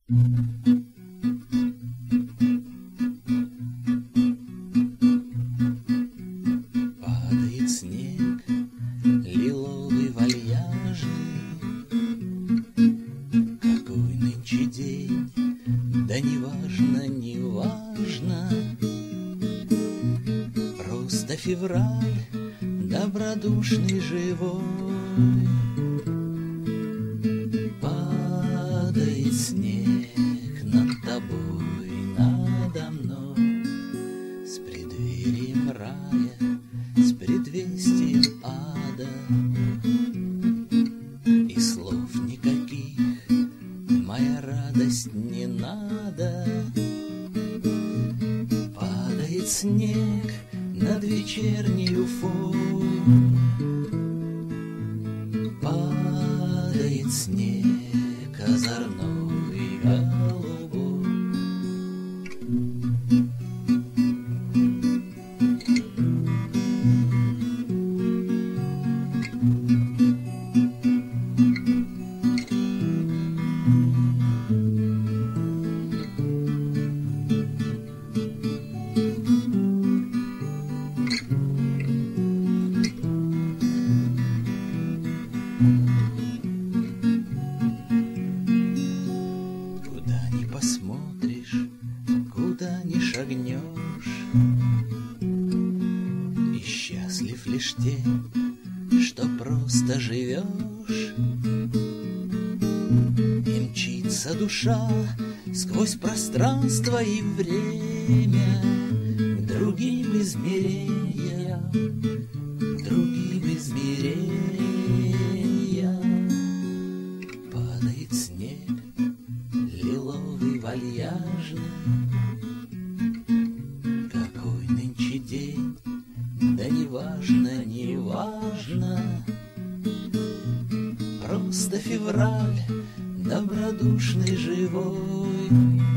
Падает снег, лиловый, вальяжный. Какой нынче день, да неважно, неважно. Просто февраль, добродушный, живой. Падает снег над тобой, надо мной, с преддверием рая, с предвестием ада. И слов никаких, моя радость, не надо. Падает снег над вечерней Уфой. Падает снег озорной, голубой. Куда ни посмотришь, куда ни шагнешь, и счастлив лишь тем, что просто живешь. И мчится душа сквозь пространство и время к другим измерениям, к другим измерениям. Падает снег, лиловый, вальяжный. Какой нынче день, да неважно, неважно. Просто февраль, добродушный, живой.